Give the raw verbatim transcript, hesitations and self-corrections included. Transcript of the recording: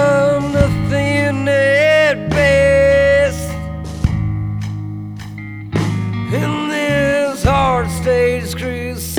I'm nothing at best in this hard stage cruise.